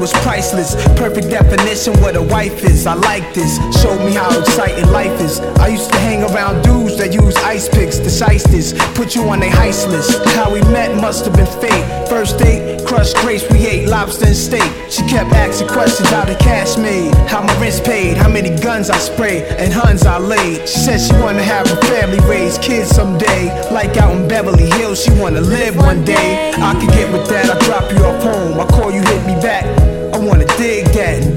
was priceless. Perfect definition what a wife is. I like this, showed me how exciting life is. I used to hang around dudes that use ice picks, the shysters, put you on their heist list. How we met must have been fate. First date, crushed grapes, we ate lobster and steak. She kept asking questions, how the cash made, how my rent's paid, how many guns I sprayed, and huns I laid. She said she wanna have a family, raise kids someday. Like out in Beverly Hills, she wanna live one day. I could get with that, I drop you off home, I call you, hit me back. I wanna dig that